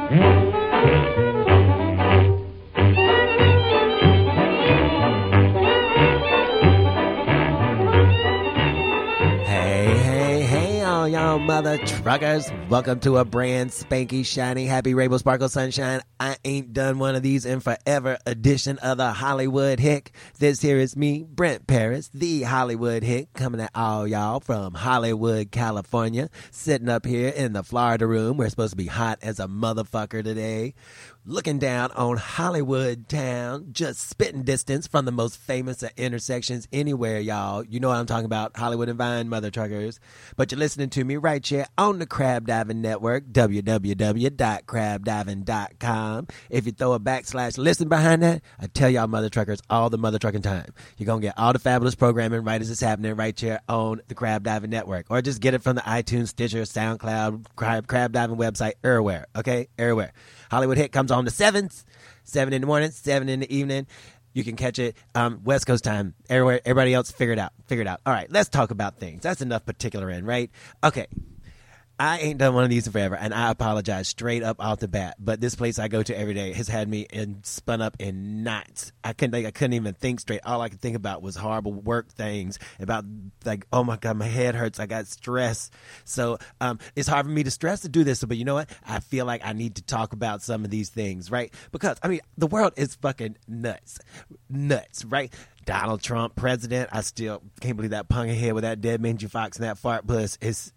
Y'all mother truckers, welcome to a brand spanky shiny happy rainbow sparkle sunshine I ain't done one of these in forever edition of the Hollywood Hick. This here is me, Brent Paris, the Hollywood Hick, coming at all y'all from Hollywood, California, sitting up here in the Florida room. We're supposed to be hot as a motherfucker today, looking down on Hollywood town, just spitting distance from the most famous intersections anywhere, y'all. You know what I'm talking about, Hollywood and Vine, mother truckers. But you're listening to me right here on the Crab Diving Network, www.crabdiving.com. If you throw a /listen behind that, I tell y'all mother truckers all the mother trucking time. You're going to get all the fabulous programming right as it's happening right here on the Crab Diving Network. Or just get it from the iTunes, Stitcher, SoundCloud, Crab Diving website, everywhere, okay? Everywhere. Hollywood Hit comes on the 7s, 7 in the morning, 7 in the evening. You can catch it West Coast time. Everywhere, everybody else, figure it out. All right, let's talk about things. That's enough particular in, right? Okay. I ain't done one of these in forever, and I apologize straight up off the bat. But this place I go to every day has had me spun up in knots. I couldn't even think straight. All I could think about was horrible work things. About like, oh my god, my head hurts. I got stress. So it's hard for me to stress to do this. But you know what? I feel like I need to talk about some of these things, right? Because I mean, the world is fucking nuts, right? Donald Trump, president. I still can't believe that punk ahead with that dead Mangy Fox and that fart puss is.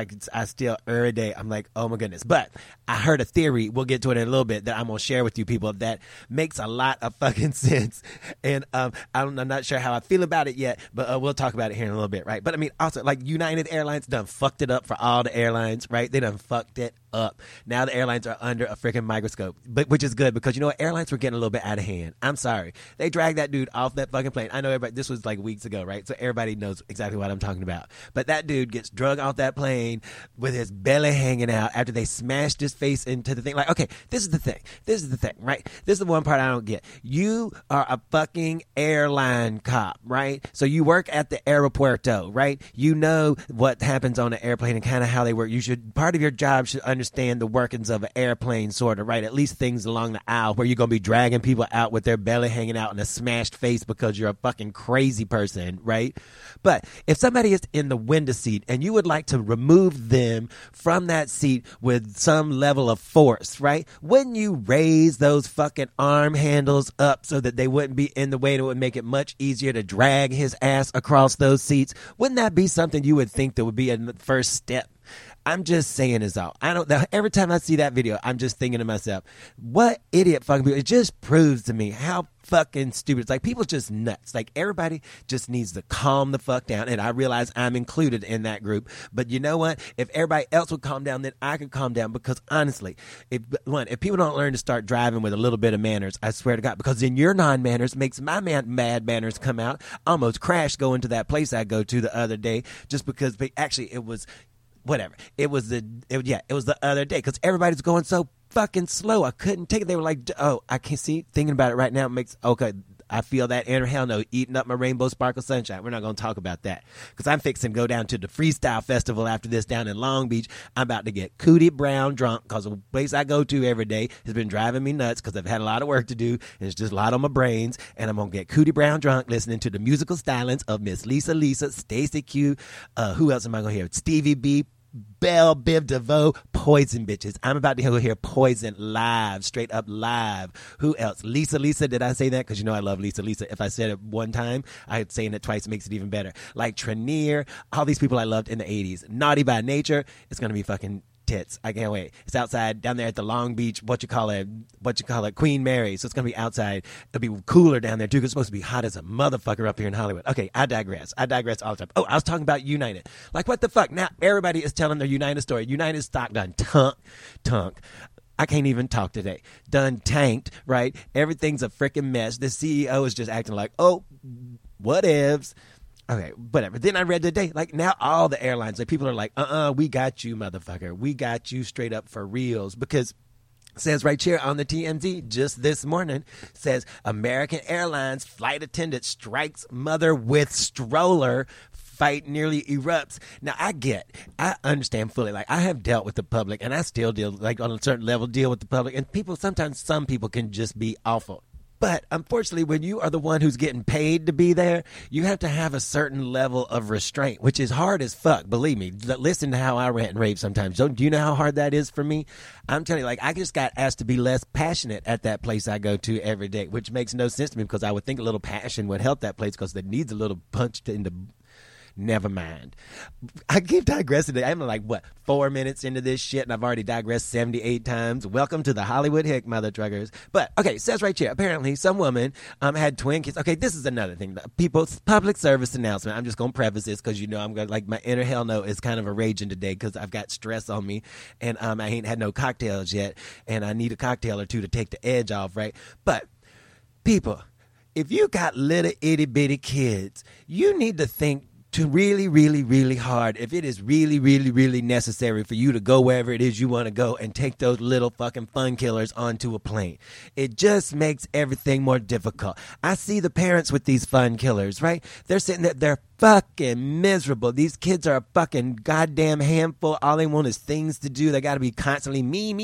I still every day I'm like, oh my goodness. But I heard a theory, we'll get to it in a little bit, that I'm gonna share with you people that makes a lot of fucking sense. And I'm not sure how I feel about it yet, but we'll talk about it here in a little bit, right? But I mean, also like United Airlines done fucked it up for all the airlines, right? They done fucked it up. Now the airlines are under a freaking microscope, but which is good because you know what? Airlines were getting a little bit out of hand. I'm sorry. They dragged that dude off that fucking plane. I know everybody, this was like weeks ago, right? So everybody knows exactly what I'm talking about. But that dude gets drug off that plane with his belly hanging out after they smashed his face into the thing. Like, okay, this is the thing, right? This is the one part I don't get. You are a fucking airline cop, right? So you work at the aeropuerto, right? You know what happens on an airplane and kind of how they work. Part of your job should understand the workings of an airplane, sort of, right? At least things along the aisle where you're going to be dragging people out with their belly hanging out and a smashed face because you're a fucking crazy person, right? But if somebody is in the window seat and you would like to remove them from that seat with some level of force, right? Wouldn't you raise those fucking arm handles up so that they wouldn't be in the way? That would make it much easier to drag his ass across those seats. Wouldn't that be something you would think that would be a first step? I'm just saying is all. I don't know. Every time I see that video, I'm just thinking to myself, what idiot fucking people. It just proves to me how fucking stupid. It's like people just nuts. Like everybody just needs to calm the fuck down. And I realize I'm included in that group. But you know what? If everybody else would calm down, then I could calm down. Because honestly, if people don't learn to start driving with a little bit of manners, I swear to God, because then your non-manners makes my mad manners come out. Almost crashed going to that place I go to the other day just because actually it was whatever. It was the other day because everybody's going so fucking slow. I couldn't take it. They were like, oh, I can't see. Thinking about it right now makes, okay, I feel that inner hell no, eating up my rainbow sparkle sunshine. We're not going to talk about that because I'm fixing to go down to the freestyle festival after this down in Long Beach. I'm about to get Cootie Brown drunk because the place I go to every day has been driving me nuts because I've had a lot of work to do and it's just a lot on my brains. And I'm going to get Cootie Brown drunk listening to the musical stylings of Miss Lisa, Stacey Q. Who else am I going to hear? Stevie B, Belle Biv DeVoe, Poison bitches. I'm about to go hear Poison live, straight up live. Who else? Lisa. Did I say that? Because you know I love Lisa. If I said it one time, saying it twice makes it even better. Like Trenier, all these people I loved in the 80s. Naughty by Nature. It's going to be fucking tits. I can't wait. It's outside down there at the Long Beach, what you call it, Queen Mary. So it's going to be outside. It'll be cooler down there too, because it's supposed to be hot as a motherfucker up here in Hollywood. Okay, I digress all the time. Oh, I was talking about United. Like, what the fuck? Now everybody is telling their United story. United stock done tunk. I can't even talk today. Done tanked, right? Everything's a freaking mess. The CEO is just acting like, oh, whatevs. Okay, whatever. Then I read today, like now all the airlines, like people are like, we got you, motherfucker. We got you straight up for reals. Because it says right here on the TMZ just this morning, says American Airlines flight attendant strikes mother with stroller fight nearly erupts. Now, I understand fully. Like, I have dealt with the public, and I still deal, like, on a certain level, deal with the public. And sometimes some people can just be awful. But unfortunately, when you are the one who's getting paid to be there, you have to have a certain level of restraint, which is hard as fuck. Believe me. Listen to how I rant and rave sometimes. Do you know how hard that is for me? I'm telling you, like, I just got asked to be less passionate at that place I go to every day, which makes no sense to me because I would think a little passion would help that place because it needs a little punch in the... Never mind. I keep digressing. I'm like, 4 minutes into this shit, and I've already digressed 78 times. Welcome to the Hollywood Hick, mother truckers. But, okay, it says right here, apparently some woman had twin kids. Okay, this is another thing. People's public service announcement. I'm just going to preface this because, I'm going to, like, my inner hell no is kind of a raging today because I've got stress on me, and I ain't had no cocktails yet, and I need a cocktail or two to take the edge off, right? But, people, if you got little itty-bitty kids, you need to think to really, really, really hard if it is really, really, really necessary for you to go wherever it is you want to go and take those little fucking fun killers onto a plane. It just makes everything more difficult. I see the parents with these fun killers, right? They're sitting there, they're fucking miserable. These kids are a fucking goddamn handful. All they want is things to do. They got to be constantly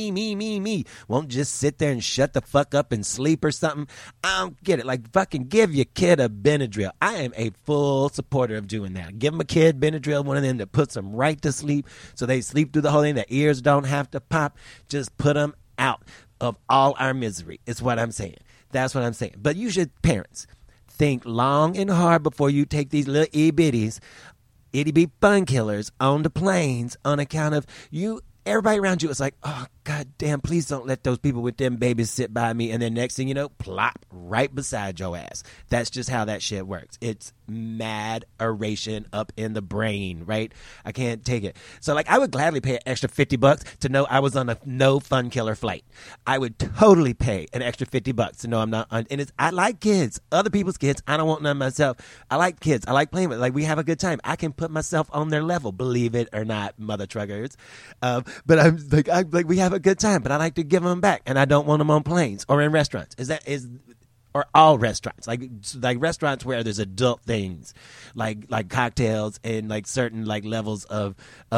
me. Won't just sit there and shut the fuck up and sleep or something. I don't get it. Like, fucking give your kid a Benadryl. I am a full supporter of doing that. Give them a kid Benadryl, one of them that puts them right to sleep so they sleep through the whole thing. Their ears don't have to pop. Just put them out of all our misery is what I'm saying. That's what I'm saying. But you should, parents, think long and hard before you take these little itty-bitty fun killers on the planes on account of you. Everybody around you is like, oh, God damn, please don't let those people with them babies sit by me. And then next thing you know, plop, right beside your ass. That's just how that shit works. It's mad oration up in the brain, right? I can't take it. So, like, I would gladly pay an extra $50 to know I was on a no fun killer flight. I would totally pay an extra $50 to know I'm not on. And I like kids, other people's kids. I don't want none myself. I like kids. I like playing with. Like, we have a good time. I can put myself on their level, believe it or not, mother truckers. But I'm like, we have a good time. But I like to give them back, and I don't want them on planes or in restaurants. Or all restaurants, like restaurants where there's adult things, like cocktails and like certain like levels of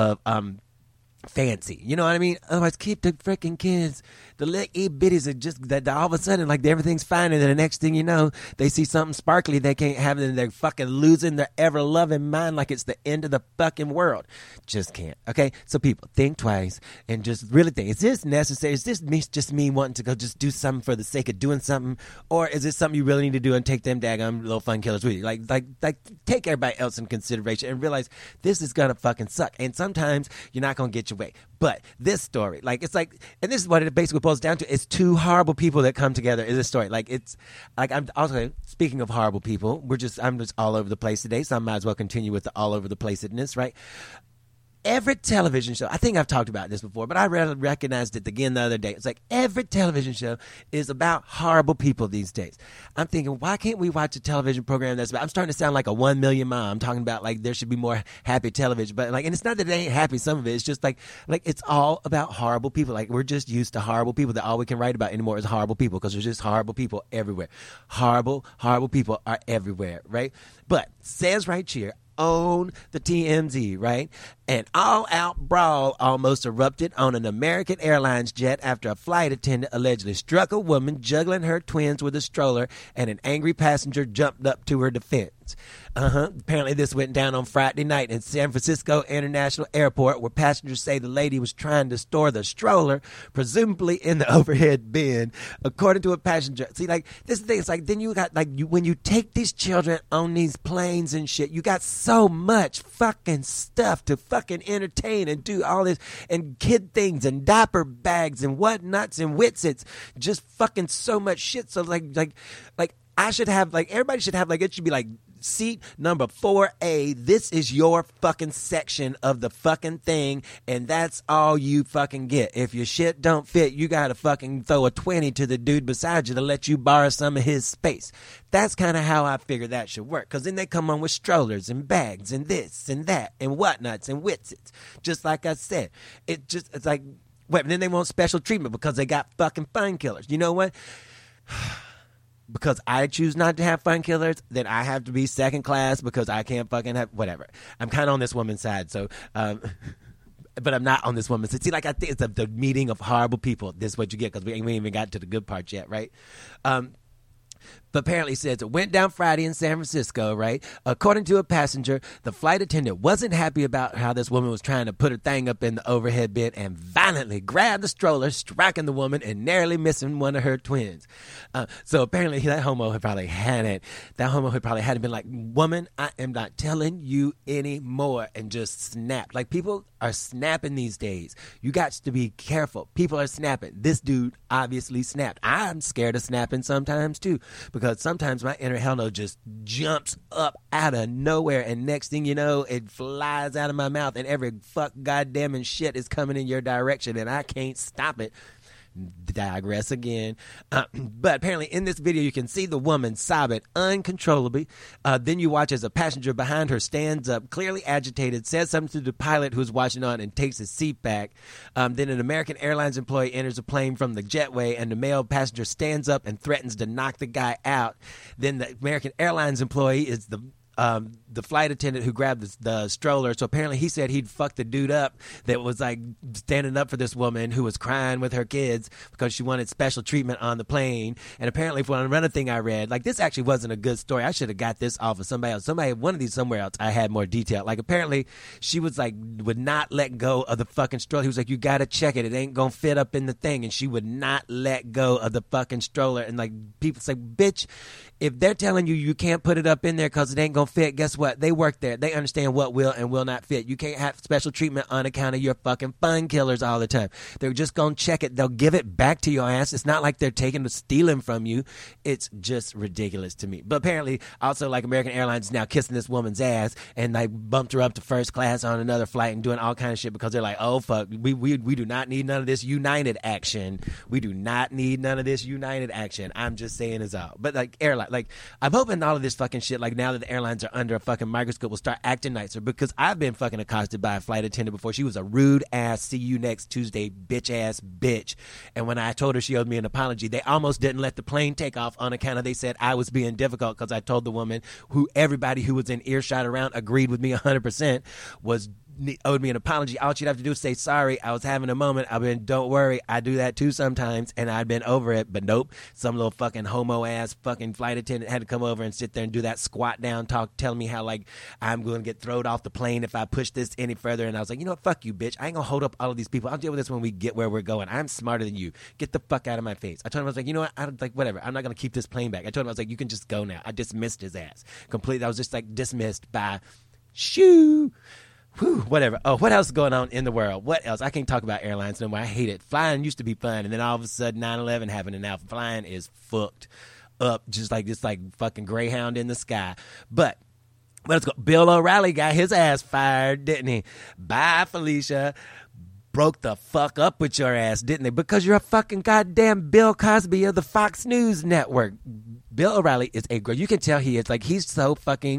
fancy. You know what I mean? Otherwise, keep the freaking kids. The little bitties are just that all of a sudden, like everything's fine, and then the next thing you know, they see something sparkly they can't have, and they're fucking losing their ever loving mind like it's the end of the fucking world. Just can't. Okay, so people, think twice and just really think: is this necessary? Is this just me wanting to go just do something for the sake of doing something, or is this something you really need to do and take them daggone little fun killers with you? Like take everybody else in consideration and realize this is gonna fucking suck, and sometimes you're not gonna get your way. But this story, like, it's like, and this is what it basically boils down to: it's two horrible people that come together in this story. Like, it's like, I'm also speaking of horrible people. I'm just all over the place today, so I might as well continue with the all over the placeness, right? Every television show, I think I've talked about this before, but I recognized it again the other day. It's like every television show is about horrible people these days. I'm thinking, why can't we watch a television program that's about, I'm starting to sound like a 1 million mom. I'm talking about like there should be more happy television, but like, and it's not that they ain't happy, some of it, it's just like it's all about horrible people. Like, we're just used to horrible people, that all we can write about anymore is horrible people, because there's just horrible people everywhere. Horrible people are everywhere, right? But says right here, on the TMZ, right? An all-out brawl almost erupted on an American Airlines jet after a flight attendant allegedly struck a woman juggling her twins with a stroller, and an angry passenger jumped up to her defense. Apparently this went down on Friday night in San Francisco International Airport, where passengers say the lady was trying to store the stroller, presumably in the overhead bin, according to a passenger. See, like, this thing, it's like, then you got, like, when you take these children on these planes and shit, you got so much fucking stuff to fucking entertain and do all this, and kid things and diaper bags and whatnots and witsits, just fucking so much shit. So like I should have, like, everybody should have, like, it should be like seat number 4A. This is your fucking section of the fucking thing, and that's all you fucking get. If your shit don't fit, you gotta fucking throw a 20 to the dude beside you to let you borrow some of his space. That's kind of how I figure that should work, because then they come on with strollers and bags and this and that and whatnots and witsits. Just like I said, it's like, wait, and then they want special treatment because they got fucking fun killers. You know what? because I choose not to have fun killers, then I have to be second class because I can't fucking have whatever. I'm kind of on this woman's side, so. But I'm not on this woman's side. See, like I think it's the meeting of horrible people. This is what you get because we ain't even got to the good part yet, right? But apparently says it went down Friday in San Francisco, right? According to a passenger, the flight attendant wasn't happy about how this woman was trying to put her thing up in the overhead bin and violently grabbed the stroller, striking the woman and narrowly missing one of her twins. So apparently that homo had probably hadn't been like, woman, I am not telling you anymore, and just snapped. Like, people are snapping these days. You got to be careful. People are snapping. This dude obviously snapped. I'm scared of snapping sometimes too, because sometimes my inner hell no just jumps up out of nowhere, and next thing you know, it flies out of my mouth, and every fuck goddamn and shit is coming in your direction, and I can't stop it. Digress again. But apparently in this video you can see the woman sobbing uncontrollably. Then you watch as a passenger behind her stands up, clearly agitated, says something to the pilot who's watching on, and takes his seat back. Then an American Airlines employee enters the plane from the jetway, and the male passenger stands up and threatens to knock the guy out. Then the American Airlines employee is the flight attendant who grabbed the stroller. So apparently he said he'd fucked the dude up that was like standing up for this woman who was crying with her kids because she wanted special treatment on the plane. And apparently, for another thing I read, like, this actually wasn't a good story. I should have got this off of somebody else. One of these somewhere else, I had more detail. Like, apparently she was like, would not let go of the fucking stroller. He was like, you gotta check it. It ain't gonna fit up in the thing. And she would not let go of the fucking stroller. And like, people say, bitch, if they're telling you you can't put it up in there because it ain't gonna fit, guess what? They work there. They understand what will and will not fit. You can't have special treatment on account of your fucking fun killers all the time. They're just gonna check it. They'll give it back to your ass. It's not like they're stealing from you. It's just ridiculous to me. But apparently, also, like, American Airlines is now kissing this woman's ass and like bumped her up to first class on another flight and doing all kind of shit because they're like, oh fuck, we do not need none of this United action. We do not need none of this United action. I'm just saying is all. But like, airline. Like, I'm hoping all of this fucking shit, like, now that the airlines are under a fucking microscope, will start acting nicer, because I've been fucking accosted by a flight attendant before. She was a rude ass, see you next Tuesday, bitch ass bitch. And when I told her she owed me an apology, they almost didn't let the plane take off on account of, they said I was being difficult because I told the woman, who everybody who was in earshot around agreed with me 100%, owed me an apology. All she'd have to do is say, sorry, I was having a moment. Don't worry, I do that too sometimes, and I'd been over it. But nope, some little fucking homo ass fucking flight attendant had to come over and sit there and do that squat down talk, telling me how, like, I'm going to get thrown off the plane if I push this any further. And I was like, you know what, fuck you, bitch. I ain't gonna hold up all of these people. I'll deal with this when we get where we're going. I'm smarter than you. Get the fuck out of my face. I told him, I was like, you know what, I don't, like, whatever, I'm not gonna keep this plane back. I told him, I was like, you can just go now. I dismissed his ass completely. I was just like dismissed by shoo. Whew, whatever. Oh, what else is going on in the world? What else? I can't talk about airlines no more. I hate it. Flying used to be fun, and then all of a sudden 9/11 happened, and now flying is fucked up, just like this, like fucking Greyhound in the sky. But let's go. Bill O'Reilly got his ass fired, didn't he? Bye, Felicia. Broke the fuck up with your ass, didn't they? Because you're a fucking goddamn Bill Cosby of the Fox News Network. Bill O'Reilly is a girl. You can tell he is, like, he is so fucking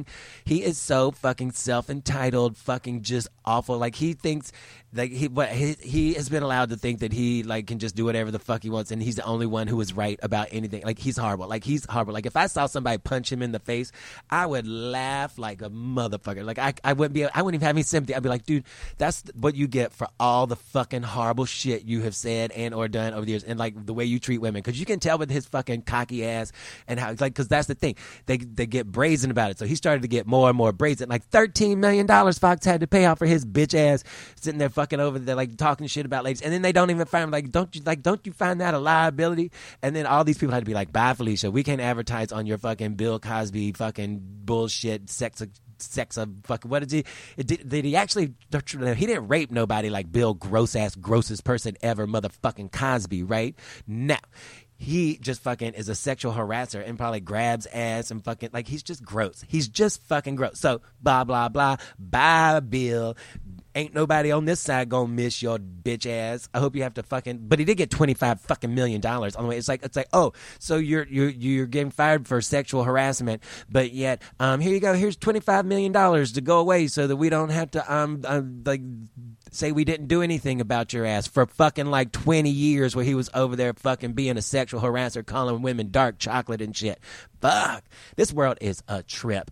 self-entitled, fucking just awful. Like, he thinks, like, he has been allowed to think that he, like, can just do whatever the fuck he wants, and he's the only one who is right about anything. Like, he's horrible. Like, he's horrible. Like, if I saw somebody punch him in the face, I would laugh like a motherfucker. Like, I wouldn't even have any sympathy. I'd be like, dude, that's what you get for all the fucking horrible shit you have said and or done over the years, and like the way you treat women. Because you can tell with his fucking cocky ass and how, like, because that's the thing, they get brazen about it. So he started to get more and more brazen. Like $13 million Fox had to pay off for his bitch ass sitting there fucking over there, like, talking shit about ladies, and then they don't even find him. Like, don't you find that a liability? And then all these people had to be like, bye, Felicia, we can't advertise on your fucking Bill Cosby fucking bullshit sex of fucking, what did he actually, he didn't rape nobody like Bill grossest person ever, motherfucking Cosby, right? Now, he just fucking is a sexual harasser and probably grabs ass and fucking, like, he's just gross. He's just fucking gross. So, blah, blah, blah. Bye, Bill. Ain't nobody on this side gonna miss your bitch ass. I hope you have to fucking. But he did get $25 million on the way. It's like, oh, so you're getting fired for sexual harassment, but yet here you go. Here's $25 million to go away so that we don't have to like say we didn't do anything about your ass for fucking like 20 years where he was over there fucking being a sexual harasser, calling women dark chocolate and shit. Fuck, this world is a trip.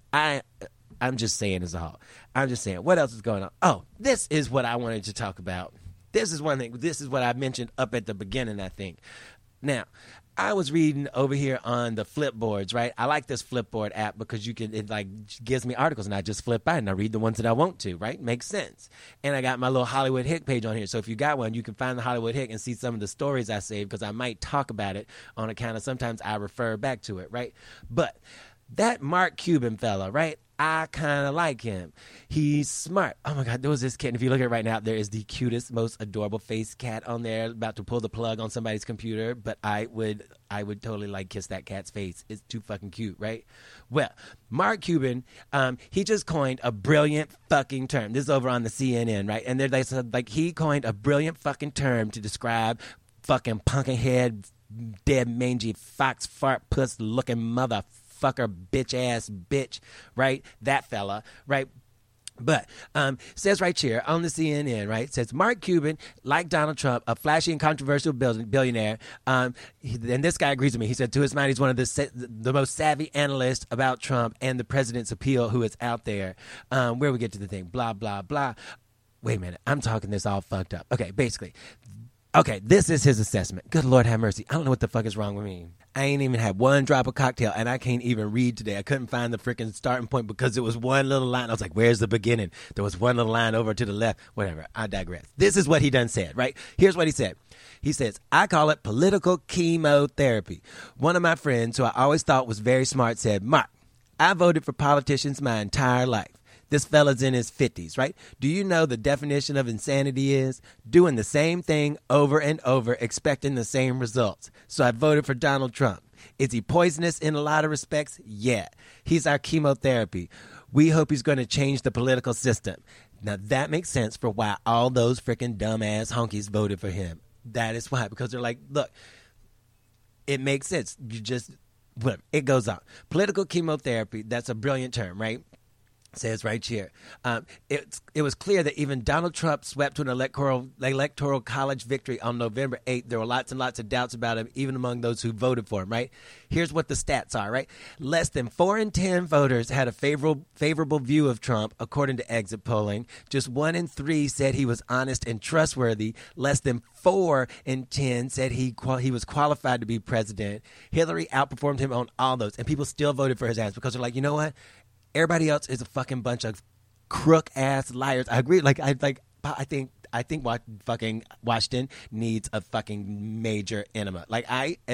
I'm just saying as a whole. I'm just saying. What else is going on? Oh, this is what I wanted to talk about. This is one thing. This is what I mentioned up at the beginning, I think. Now, I was reading over here on the Flipboards, right? I like this Flipboard app because it like gives me articles and I just flip by and I read the ones that I want to, right? Makes sense. And I got my little Hollywood Hick page on here. So if you got one, you can find the Hollywood Hick and see some of the stories I saved because I might talk about it on account of sometimes I refer back to it, right? But that Mark Cuban fella, right? I kind of like him. He's smart. Oh, my God. There was this cat. And if you look at it right now, there is the cutest, most adorable face cat on there about to pull the plug on somebody's computer. But I would totally, like, kiss that cat's face. It's too fucking cute, right? Well, Mark Cuban, he just coined a brilliant fucking term. This is over on the CNN, right? And they said, like, he coined a brilliant fucking term to describe fucking pumpkinhead, dead, mangy, fox, fart, puss-looking motherfucker, bitch-ass bitch, right? That fella, right? But says right here on the CNN, right? Says Mark Cuban, like Donald Trump, a flashy and controversial billionaire. And this guy agrees with me. He said, to his mind, he's one of the most savvy analysts about Trump and the president's appeal who is out there. Where we get to the thing, blah, blah, blah. Wait a minute. I'm talking this all fucked up. Okay, basically. Okay, this is his assessment. Good Lord have mercy. I don't know what the fuck is wrong with me. I ain't even had one drop of cocktail, and I can't even read today. I couldn't find the freaking starting point because it was one little line. I was like, where's the beginning? There was one little line over to the left. Whatever. I digress. This is what he done said, right? Here's what he said. He says, I call it political chemotherapy. One of my friends, who I always thought was very smart, said, Mark, I voted for politicians my entire life. This fella's in his 50s, right? Do you know the definition of insanity is? Doing the same thing over and over, expecting the same results. So I voted for Donald Trump. Is he poisonous in a lot of respects? Yeah. He's our chemotherapy. We hope he's going to change the political system. Now, that makes sense for why all those freaking dumbass honkies voted for him. That is why. Because they're like, look, it makes sense. Whatever. It goes on. Political chemotherapy, that's a brilliant term, right? Says right here, it was clear that even Donald Trump swept to an electoral college victory on November 8th. There were lots and lots of doubts about him, even among those who voted for him, right? Here's what the stats are, right? Less than 4 in 10 voters had a favorable view of Trump, according to exit polling. Just 1 in 3 said he was honest and trustworthy. Less than 4 in 10 said he was qualified to be president. Hillary outperformed him on all those, and people still voted for his ass because they're like, you know what? Everybody else is a fucking bunch of crook ass liars. I agree. I think fucking Washington needs a fucking major enema. Like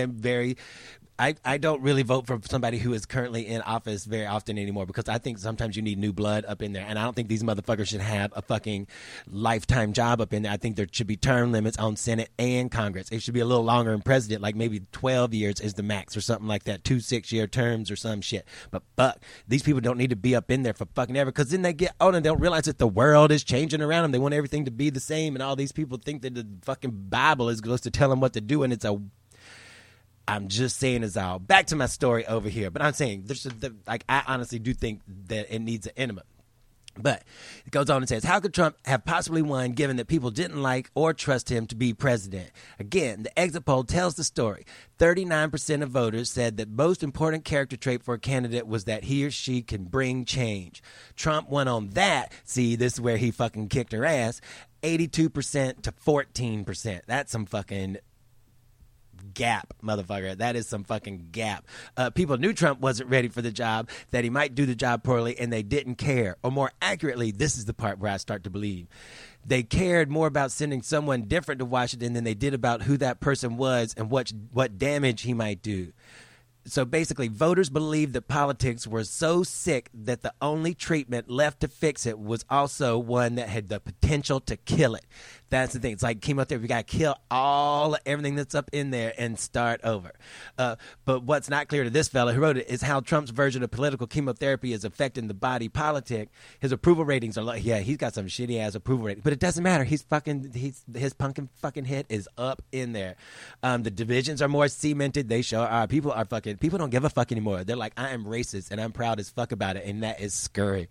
I don't really vote for somebody who is currently in office very often anymore because I think sometimes you need new blood up in there. And I don't think these motherfuckers should have a fucking lifetime job up in there. I think there should be term limits on Senate and Congress. It should be a little longer in president, like maybe 12 years is the max or something like that. 2 6-year terms or some shit. But fuck, these people don't need to be up in there for fucking ever because then they get old and they don't realize that the world is changing around them. They want everything to be the same and all these people think that the fucking Bible is supposed to tell them what to do and I'm just saying is all. Back to my story over here. But I'm saying, I honestly do think that it needs an enema. But it goes on and says, how could Trump have possibly won given that people didn't like or trust him to be president? Again, the exit poll tells the story. 39% of voters said that most important character trait for a candidate was that he or she can bring change. Trump won on that. See, this is where he fucking kicked her ass. 82% to 14%. That's some fucking gap, motherfucker. That is some fucking gap. People knew Trump wasn't ready for the job, that he might do the job poorly, and they didn't care. Or more accurately, this is the part where I start to believe. They cared more about sending someone different to Washington than they did about who that person was and what damage he might do. So basically, voters believed that politics were so sick that the only treatment left to fix it was also one that had the potential to kill it. That's the thing. It's like chemotherapy. You got to kill everything that's up in there and start over. But what's not clear to this fella who wrote it is how Trump's version of political chemotherapy is affecting the body politic. His approval ratings are like, yeah, he's got some shitty ass approval rating, but it doesn't matter. His pumpkin fucking hit is up in there. The divisions are more cemented. They show people don't give a fuck anymore. They're like, I am racist and I'm proud as fuck about it, and that is scary,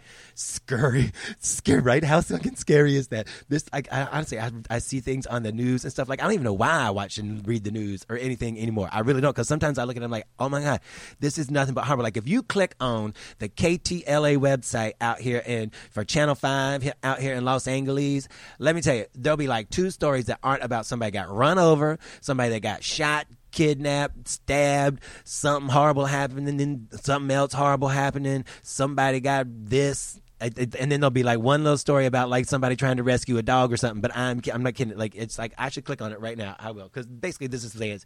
right? How fucking scary is that? This, I honestly, I see things on the news and stuff. Like, I don't even know why I watch and read the news or anything anymore. I really don't, because sometimes I look at them like, oh my God, this is nothing but horrible. Like, if you click on the KTLA website out here for Channel 5 out here in Los Angeles, let me tell you, there'll be like 2 stories that aren't about somebody got run over, somebody that got shot, kidnapped, stabbed, something horrible happening, and then something else horrible happening, somebody got this. And then there'll be like one little story about like somebody trying to rescue a dog or something. But I'm not kidding. Like, it's like, I should click on it right now. I will, because basically this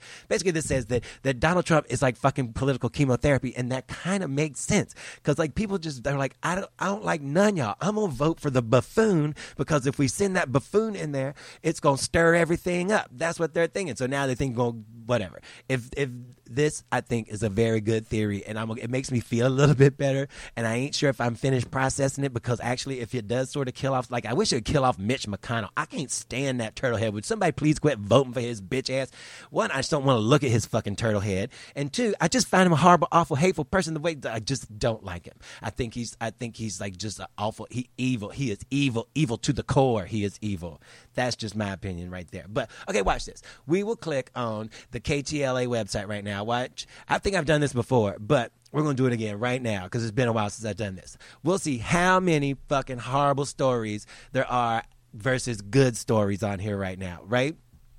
says that Donald Trump is like fucking political chemotherapy, and that kind of makes sense, because like people they're like, I don't like none y'all. I'm gonna vote for the buffoon, because if we send that buffoon in there, it's gonna stir everything up. That's what they're thinking. So now they think, whatever. If this, I think, is a very good theory, and it makes me feel a little bit better. And I ain't sure if I'm finished processing it, because actually, if it does sort of kill off, like, I wish it would kill off Mitch McConnell. I can't stand that turtle head. Would somebody please quit voting for his bitch ass? One, I just don't want to look at his fucking turtle head, and 2, I just find him a horrible, awful, hateful person. The way I just don't like him. I think he's like just an awful. He is evil to the core. He is evil. That's just my opinion right there. But okay, watch this. We will click on the KTLA website right now. Watch. I think I've done this before, but we're going to do it again right now, because it's been a while since I've done this. We'll see how many fucking horrible stories there are versus good stories on here right now, right?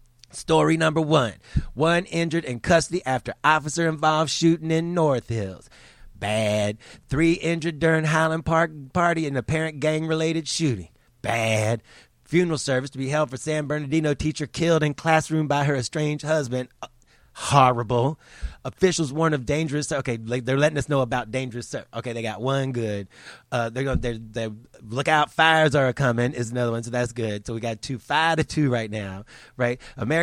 Story number 1. 1 injured in custody after officer-involved shooting in North Hills. Bad. 3 injured during Highland Park party in apparent gang-related shooting. Bad. Funeral service to be held for San Bernardino teacher killed in classroom by her estranged husband. Horrible. Officials warn of dangerous. Okay, like, they're letting us know about dangerous. Okay, they got 1 good. They're look out, fires are coming is another one, so that's good. So we got 5-2 right now, right?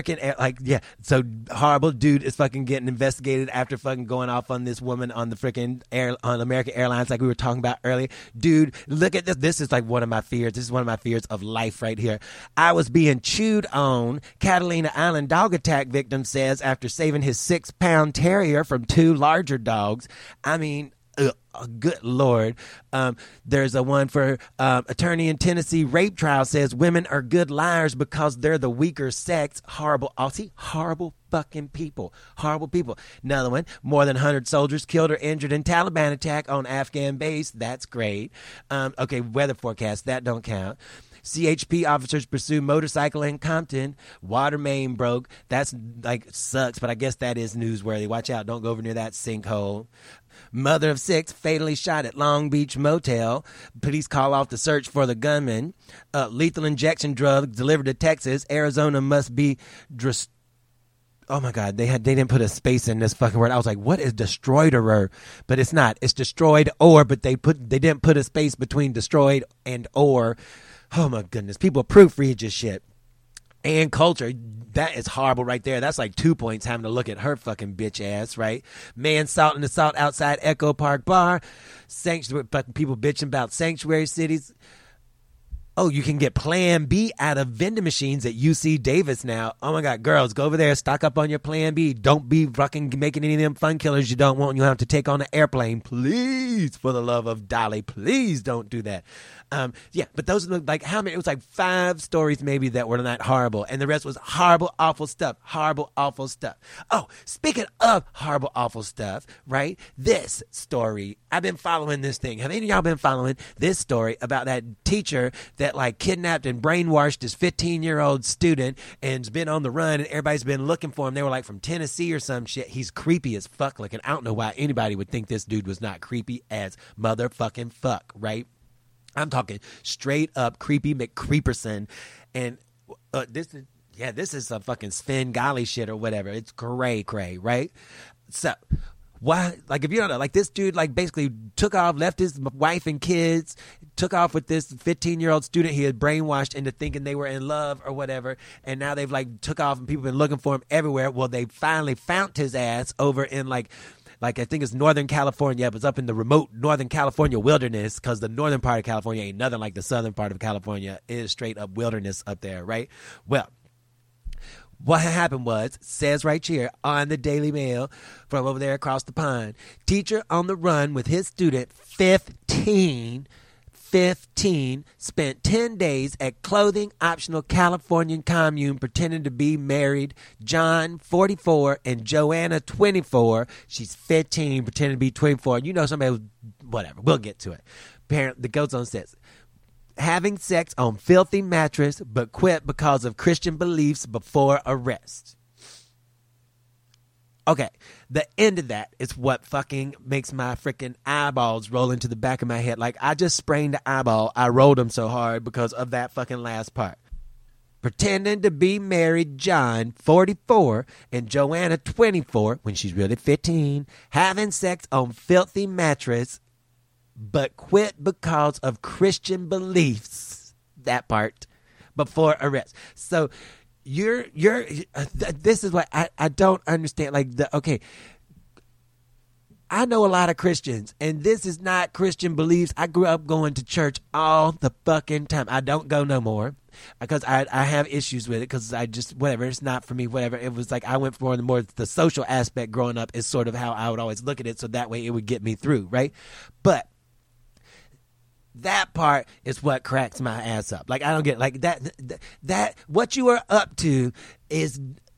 So horrible dude is fucking getting investigated after fucking going off on this woman on the freaking on American Airlines, like we were talking about earlier. Dude, look at this. This is like one of my fears. This is one of my fears of life right here. I was being chewed on. Catalina Island dog attack victim says after saving his 6-pound terrier from 2 larger dogs. I mean, good Lord. There's a one for attorney in Tennessee rape trial says women are good liars because they're the weaker sex. Horrible. Horrible fucking people. Horrible people. Another one, more than 100 soldiers killed or injured in Taliban attack on Afghan base. That's great. Okay, weather forecast. That don't count. CHP officers pursue motorcycle in Compton. Water main broke. That's like sucks, but I guess that is newsworthy. Watch out. Don't go over near that sinkhole. Mother of 6 fatally shot at Long Beach motel. Police call off the search for the gunman. Lethal injection drug delivered to Texas. Arizona must be... Oh my God, they didn't put a space in this fucking word. I was like, what is destroyed-er? But it's not. It's destroyed or, but they didn't put a space between destroyed and or. Oh my goodness, people proofread your shit. And culture, that is horrible right there. That's like 2 points having to look at her fucking bitch ass, right? Man assault and assault outside Echo Park Bar. Sanctuary, people bitching about sanctuary cities. Oh, you can get Plan B out of vending machines at UC Davis now. Oh my God, girls, go over there, stock up on your Plan B. Don't be fucking making any of them fun killers you don't want. You'll have to take on an airplane. Please, for the love of Dolly, please don't do that. Yeah, but those are like how many? It was like 5 stories maybe that were not horrible, and the rest was horrible, awful stuff. Horrible, awful stuff. Oh, speaking of horrible, awful stuff, right? This story, I've been following this thing. Have any of y'all been following this story about that teacher that like kidnapped and brainwashed his 15-year-old student and's been on the run, and everybody's been looking for him? They were like from Tennessee or some shit. He's creepy as fuck looking. I don't know why anybody would think this dude was not creepy as motherfucking fuck, right? I'm talking straight up creepy McCreeperson. And this is some fucking Sven Gali shit or whatever. It's cray, right? So Why? Like, if you don't know, like, this dude, like, basically took off, left his wife and kids, took off with this 15-year-old student he had brainwashed into thinking they were in love or whatever, and now they've, like, took off and people have been looking for him everywhere. Well, they finally found his ass over in, like I think it's Northern California. It was up in the remote Northern California wilderness, because the northern part of California ain't nothing like the southern part of California. It is straight up wilderness up there, right? Well, what happened was, says right here on the Daily Mail from over there across the pond, teacher on the run with his student 15, spent 10 days at clothing optional Californian commune pretending to be married. John, 44, and Joanna, 24. She's 15, pretending to be 24. You know, somebody was, whatever. We'll get to it. Apparently, the goes on says, having sex on filthy mattress, but quit because of Christian beliefs before arrest. Okay, the end of that is what fucking makes my freaking eyeballs roll into the back of my head. Like, I just sprained the eyeball. I rolled them so hard because of that fucking last part. Pretending to be married, John, 44, and Joanna, 24, when she's really 15, having sex on filthy mattress, but quit because of Christian beliefs. That part, before arrest. So, this is what I don't understand. Like, I know a lot of Christians, and this is not Christian beliefs. I grew up going to church all the fucking time. I don't go no more because I have issues with it, because I just, whatever, it's not for me, whatever. It was like I went for the social aspect growing up is sort of how I would always look at it, so that way it would get me through, right? But that part is what cracks my ass up. Like, I don't get, like, that what you are up to is,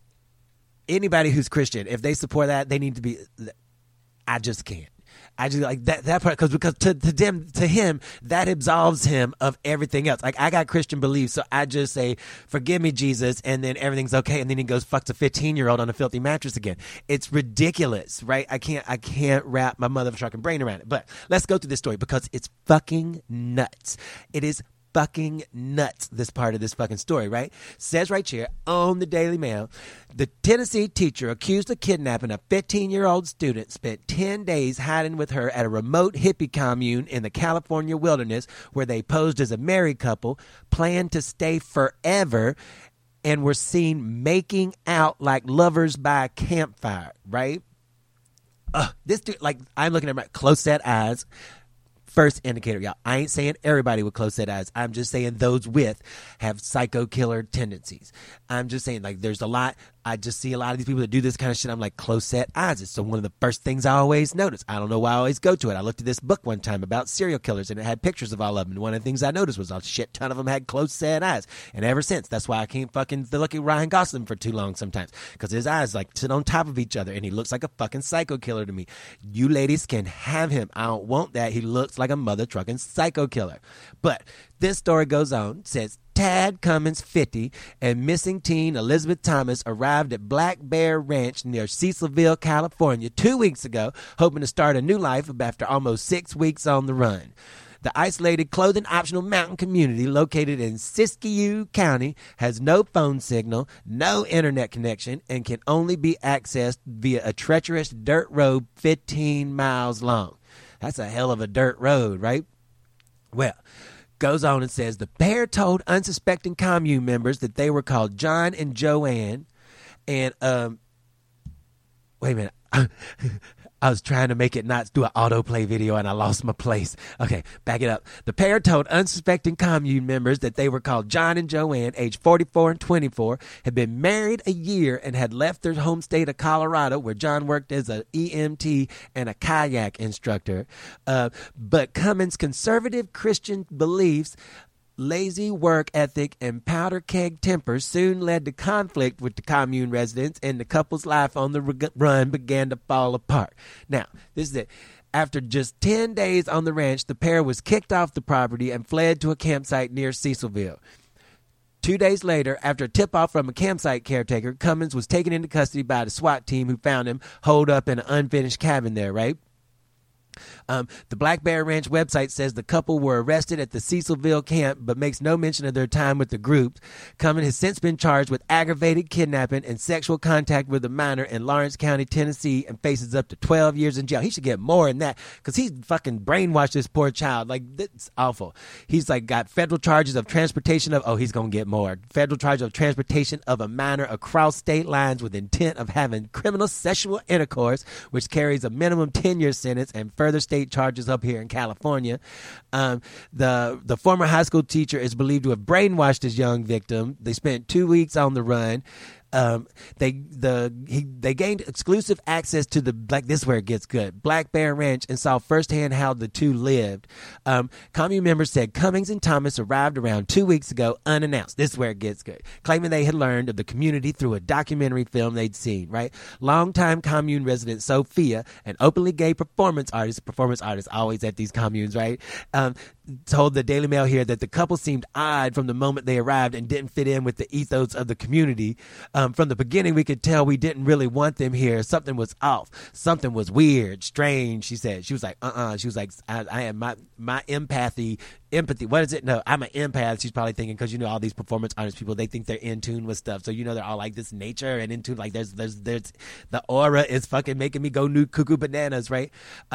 anybody who's Christian, if they support that, they need to be, I just can't. I just like that part, because to him that absolves him of everything else. Like, I got Christian beliefs, so I just say, "Forgive me, Jesus," and then everything's okay. And then he goes fucks a 15-year-old on a filthy mattress again. It's ridiculous, right? I can't wrap my motherfucking brain around it. But let's go through this story, because it's fucking nuts. It is fucking nuts, this part of this fucking story, right? Says right here on the Daily Mail, the Tennessee teacher accused of kidnapping a 15-year-old student spent 10 days hiding with her at a remote hippie commune in the California wilderness, where they posed as a married couple, planned to stay forever, and were seen making out like lovers by a campfire, right? This dude, like, I'm looking at my close set eyes. First indicator, y'all. I ain't saying everybody with close set eyes. I'm just saying those with have psycho killer tendencies. I'm just saying, like, there's a lot. I just see a lot of these people that do this kind of shit. I'm like, close set eyes. It's one of the first things I always notice. I don't know why I always go to it. I looked at this book one time about serial killers, and it had pictures of all of them. And one of the things I noticed was a shit ton of them had close set eyes. And ever since, that's why I can't fucking look at Ryan Gosling for too long sometimes, because his eyes like sit on top of each other, and he looks like a fucking psycho killer to me. You ladies can have him. I don't want that. He looks like a mother trucking psycho killer. But this story goes on, says, Tad Cummins, 50, and missing teen Elizabeth Thomas arrived at Black Bear Ranch near Cecilville, California 2 weeks ago, hoping to start a new life after almost 6 weeks on the run. The isolated clothing-optional mountain community located in Siskiyou County has no phone signal, no internet connection, and can only be accessed via a treacherous dirt road 15 miles long. That's a hell of a dirt road, right? Well, goes on and says, the pair told unsuspecting commune members that they were called John and Joanne. And, wait a minute. I was trying to make it not do an autoplay video, and I lost my place. Okay, back it up. The pair told unsuspecting commune members that they were called John and Joanne, age 44 and 24, had been married a year and had left their home state of Colorado, where John worked as an EMT and a kayak instructor. But Cummins' conservative Christian beliefs, lazy work ethic, and powder keg temper soon led to conflict with the commune residents, and the couple's life on the run began to fall apart. Now, this is it. After just 10 days on the ranch, the pair was kicked off the property and fled to a campsite near Cecilville. 2 days later, after a tip-off from a campsite caretaker, Cummins was taken into custody by the SWAT team, who found him holed up in an unfinished cabin there, right? The Black Bear Ranch website says the couple were arrested at the Cecilville camp, but makes no mention of their time with the group. Cummins has since been charged with aggravated kidnapping and sexual contact with a minor in Lawrence County, Tennessee, and faces up to 12 years in jail. He should get more than that because he's fucking brainwashed this poor child. Like, that's awful. He's like got federal charges of transportation of, he's going to get more. Federal charge of transportation of a minor across state lines with intent of having criminal sexual intercourse, which carries a minimum 10-year sentence, and further state charges up here in California. The former high school teacher is believed to have brainwashed his young victim. They spent 2 weeks on the run. They gained exclusive access to this is where it gets good, Black Bear Ranch, and saw firsthand how the two lived. Commune members said Cummings and Thomas arrived around 2 weeks ago unannounced. This is where it gets good, claiming they had learned of the community through a documentary film they'd seen, right? Longtime commune resident Sophia, an openly gay performance artist always at these communes, right? Told the Daily Mail here that the couple seemed odd from the moment they arrived and didn't fit in with the ethos of the community. From the beginning, we could tell we didn't really want them here. Something was off. Something was weird, strange, she said. She was like, She was like, I am my empathy. What is it? No, I'm an empath. She's probably thinking because, all these performance artist people, they think they're in tune with stuff. So, they're all like this nature and in tune. Like there's the aura is fucking making me go new cuckoo bananas, right?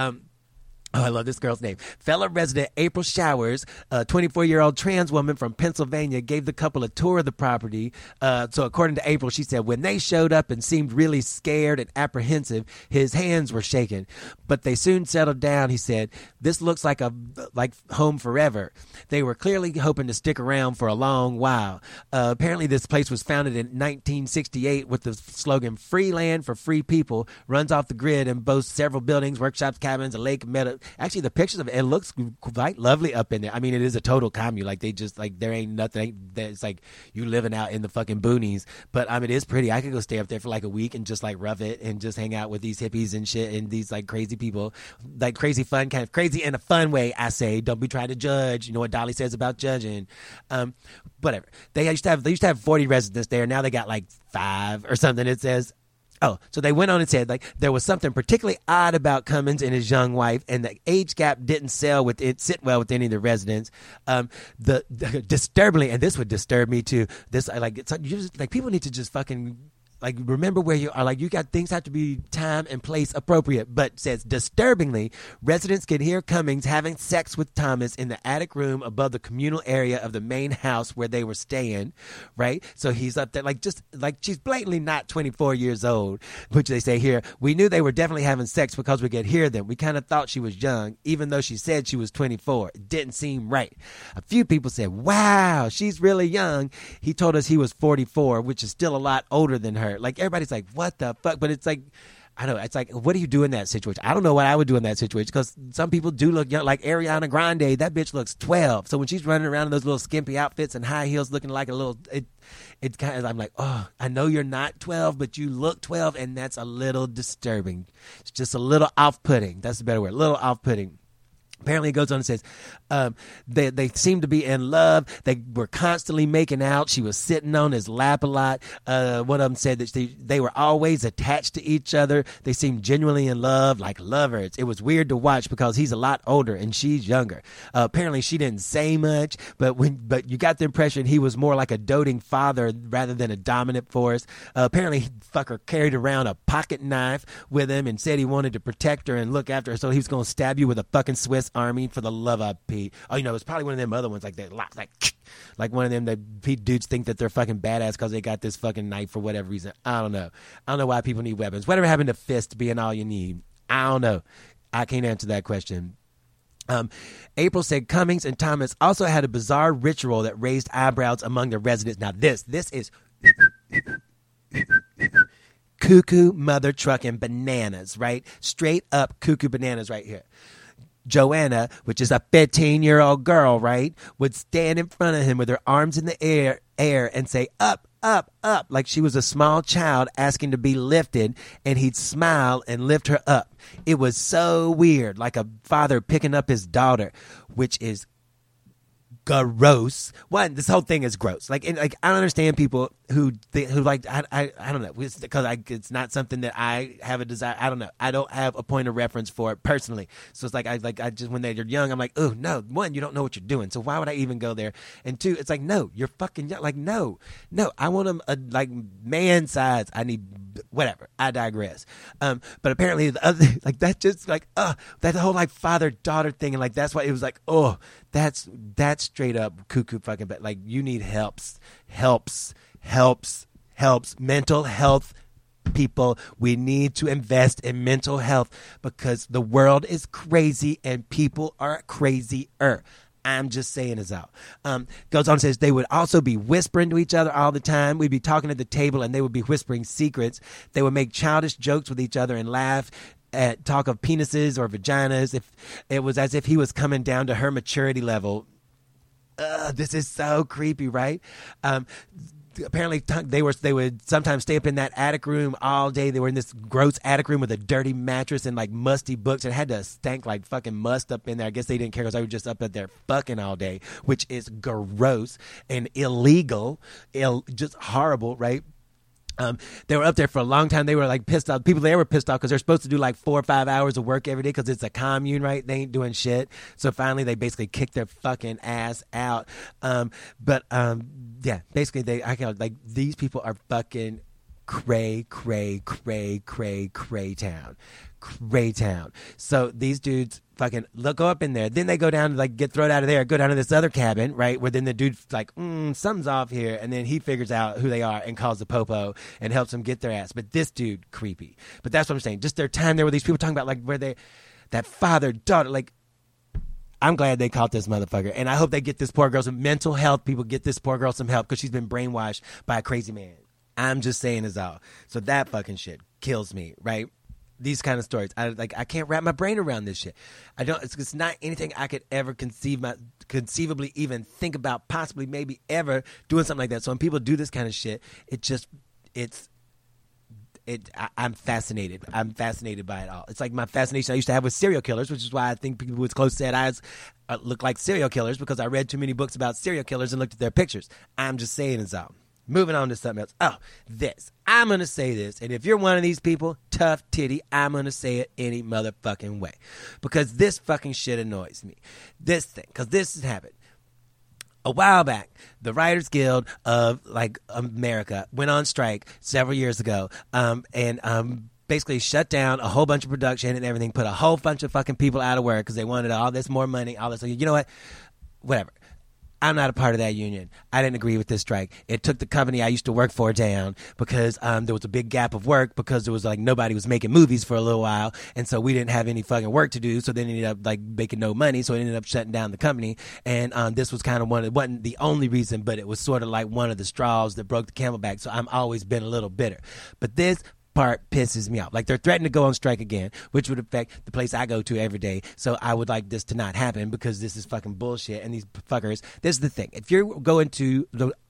I love this girl's name. Fellow resident April Showers, a 24-year-old trans woman from Pennsylvania, gave the couple a tour of the property. So according to April, she said, when they showed up and seemed really scared and apprehensive, his hands were shaking. But they soon settled down, he said. This looks like home forever. They were clearly hoping to stick around for a long while. Apparently this place was founded in 1968 with the slogan, free land for free people, runs off the grid and boasts several buildings, workshops, cabins, a lake, meadow. Actually, the pictures of it looks quite lovely up in there. I mean, it is a total commune. Like, they just, like, there ain't nothing. It's like you living out in the fucking boonies. But, it is pretty. I could go stay up there for, like, a week and just, like, rough it and just hang out with these hippies and shit and these, like, crazy people. Like, crazy fun, kind of crazy in a fun way, I say. Don't be trying to judge. You know what Dolly says about judging. Whatever. They used to have 40 residents there. Now they got, like, 5 or something, it says. So they went on and said, like, there was something particularly odd about Cummins and his young wife, and the age gap didn't sit well with any of the residents. The disturbingly, and this would disturb me too. People need to just fucking Like, remember where you are. Like, you got things have to be time and place appropriate. But says, disturbingly, residents could hear Cummings having sex with Thomas in the attic room above the communal area of the main house where they were staying, right? So he's up there, like, just, like, she's blatantly not 24 years old, which they say here. We knew they were definitely having sex because we could hear them. We kind of thought she was young, even though she said she was 24. It didn't seem right. A few people said, wow, she's really young. He told us he was 44, which is still a lot older than her. Like, everybody's like, what the fuck? But it's like, I don't know. It's like, what do you do in that situation? I don't know what I would do in that situation, because some people do look young. Like Ariana Grande, that bitch looks 12. So when she's running around in those little skimpy outfits and high heels looking like a little, it kind of, I'm like, oh, I know you're not 12, but you look 12, and that's a little disturbing. It's just a little off-putting. That's a better word. A little off-putting. Apparently, it goes on and says, they seemed to be in love. They were constantly making out. She was sitting on his lap a lot. One of them said that they were always attached to each other. They seemed genuinely in love, like lovers. It was weird to watch because he's a lot older and she's younger. Apparently, she didn't say much, but you got the impression he was more like a doting father rather than a dominant force. Apparently, fucker carried around a pocket knife with him and said he wanted to protect her and look after her, so he was going to stab you with a fucking Swiss Army for the love of Pete. Oh, you know, it's probably one of them other ones like that, like one of them that Pete dudes think that they're fucking badass because they got this fucking knife for whatever reason. I don't know why people need weapons. Whatever happened to fist being all you need? I don't know. I can't answer that question. April said Cummings and Thomas also had a bizarre ritual that raised eyebrows among the residents. Now this is cuckoo mother trucking bananas, right? Straight up cuckoo bananas right here. Joanna, which is a 15-year-old girl, right, would stand in front of him with her arms in the air and say, up, up, up, like she was a small child asking to be lifted, and he'd smile and lift her up. It was so weird, like a father picking up his daughter, which is gross. One, this whole thing is gross. Like, I don't understand people who like, I don't know, because it's not something that I have a desire. I don't know. I don't have a point of reference for it personally. So it's like, I just, when they're young, I'm like, oh no. One, you don't know what you're doing. So why would I even go there? And two, it's like, no, you're fucking young. Like, no, I want them like man size. I need whatever. I digress. But apparently the other, like, that's just like, that whole like father daughter thing. And like, that's why it was like, oh, that's straight up cuckoo fucking, but like, you need helps, mental health. People, we need to invest in mental health because the world is crazy and people are crazier. I'm just saying as out. Goes on and says they would also be whispering to each other all the time. We'd be talking at the table and they would be whispering secrets. They would make childish jokes with each other and laugh at talk of penises or vaginas. If it was as if he was coming down to her maturity level. This is so creepy, right? Apparently they would sometimes stay up in that attic room all day. They were in this gross attic room with a dirty mattress and like musty books. It had to stank like fucking must up in there. I guess they didn't care because I was just up there fucking all day, which is gross and illegal, just horrible, right? They were up there for a long time. They were like pissed off. People there were pissed off because they're supposed to do like 4 or 5 hours of work every day because it's a commune, right? They ain't doing shit. So finally they basically kicked their fucking ass out. Yeah, basically these people are fucking cray town. So these dudes fucking go up in there. Then they go down to like get thrown out of there, go down to this other cabin, right? Where then the dude's like, something's off here. And then he figures out who they are and calls the popo and helps them get their ass. But this dude, creepy. But that's what I'm saying. Just their time there with these people talking about like where that father, daughter, like, I'm glad they caught this motherfucker. And I hope they get this poor girl some mental health. People get this poor girl some help because she's been brainwashed by a crazy man. I'm just saying is all. So that fucking shit kills me, right? These kind of stories. I can't wrap my brain around this shit. It's not anything I could ever conceivably even think about possibly maybe ever doing something like that. So when people do this kind of shit, I'm fascinated. I'm fascinated by it all. It's like my fascination I used to have with serial killers, which is why I think people with close set eyes look like serial killers because I read too many books about serial killers and looked at their pictures. I'm just saying it's all. Moving on to something else. Oh, this. I'm going to say this. And if you're one of these people, tough titty, I'm going to say it any motherfucking way. Because this fucking shit annoys me. This thing. Because this has happened. A while back, the Writers Guild of America went on strike several years ago and basically shut down a whole bunch of production and everything, put a whole bunch of fucking people out of work because they wanted all this more money, all this. You know what? Whatever. I'm not a part of that union. I didn't agree with this strike. It took the company I used to work for down because there was a big gap of work because there was like nobody was making movies for a little while. And so we didn't have any fucking work to do. So they ended up like making no money. So it ended up shutting down the company. And this was kind of it wasn't the only reason, but it was sort of like one of the straws that broke the camel back. So I'm always been a little bitter. But this part pisses me off. Like they're threatening to go on strike again, which would affect the place I go to every day. So I would like this to not happen because this is fucking bullshit. And these fuckers, this is the thing. If you're going to